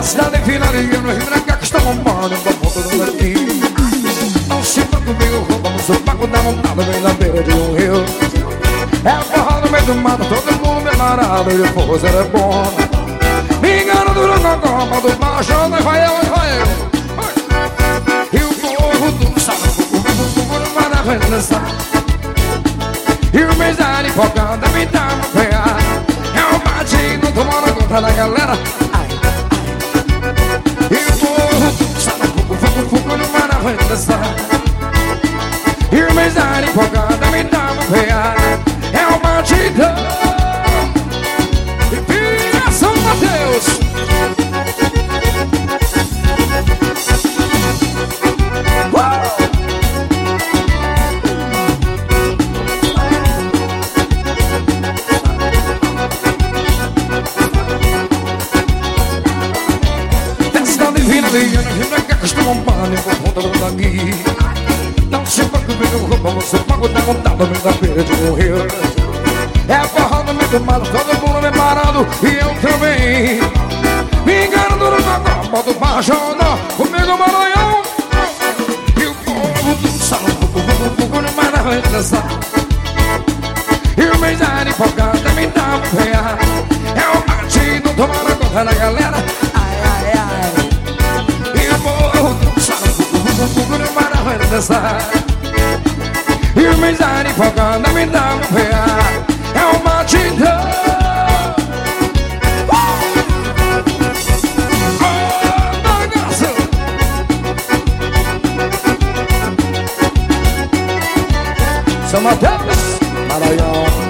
cidade finaria no Rio Grande que está bombando, vamos todo daqui. Não se preocupe comigo, vamos o pago da montada bem na beira de um rio. É a forró no meio do mato, todo mundo bem parado e o forró é bom. Me engano do Rococó, do baixo, vai eu. E o povo do saco, não vai dar pra dançar. E o mesário empolgado me dá uma pegar. É o batinho tomando conta da galera. E o povo do saco, não vai dar pra dançar. E o mesário empolgado me dá uma pegar. É o batidão. E pira São Mateus. Não se preocupe com roupa, você paga da montada bem da beira de um rio. É forró no meio do mato, todo mundo bem parado e eu também. Me engano do Rococó, bota o baixo, comigo Maranhão. E o povo do salão, não vai dar dançar. E o mesário empolgado me dá uma pegar. É o batido tomando conta da galera. E o povo do salão, não vai dar dançar. E o mesário empolgado me dá uma pegar. É o batidão. São Mateus, Maranhão.